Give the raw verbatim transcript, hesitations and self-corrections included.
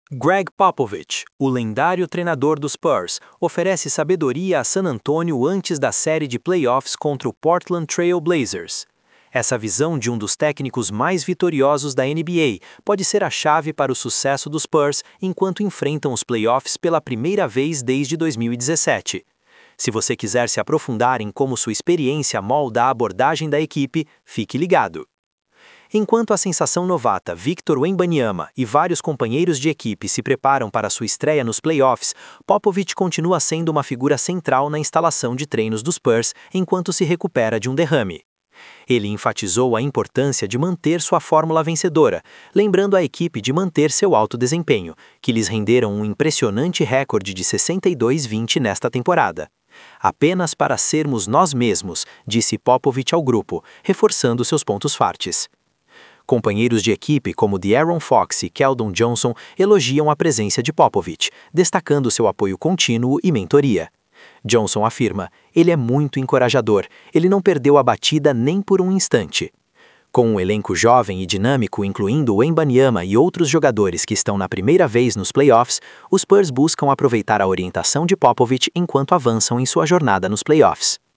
Greg Popovich, o lendário treinador dos Spurs, oferece sabedoria a San Antonio antes da série de playoffs contra o Portland Trail Blazers. Essa visão de um dos técnicos mais vitoriosos da N B A pode ser a chave para o sucesso dos Spurs enquanto enfrentam os playoffs pela primeira vez desde dois mil e dezessete. Se você quiser se aprofundar em como sua experiência molda a abordagem da equipe, fique ligado. Enquanto a sensação novata Victor Wembanyama e vários companheiros de equipe se preparam para sua estreia nos playoffs, Popovich continua sendo uma figura central na instalação de treinos dos Spurs enquanto se recupera de um derrame. Ele enfatizou a importância de manter sua fórmula vencedora, lembrando a equipe de manter seu alto desempenho, que lhes renderam um impressionante recorde de sessenta e dois a vinte nesta temporada. Apenas para sermos nós mesmos, disse Popovich ao grupo, reforçando seus pontos fortes. Companheiros de equipe como De'Aaron Fox e Keldon Johnson elogiam a presença de Popovich, destacando seu apoio contínuo e mentoria. Johnson afirma, ele é muito encorajador, ele não perdeu a batida nem por um instante. Com um elenco jovem e dinâmico, incluindo Wembanyama e outros jogadores que estão na primeira vez nos playoffs, os Spurs buscam aproveitar a orientação de Popovich enquanto avançam em sua jornada nos playoffs.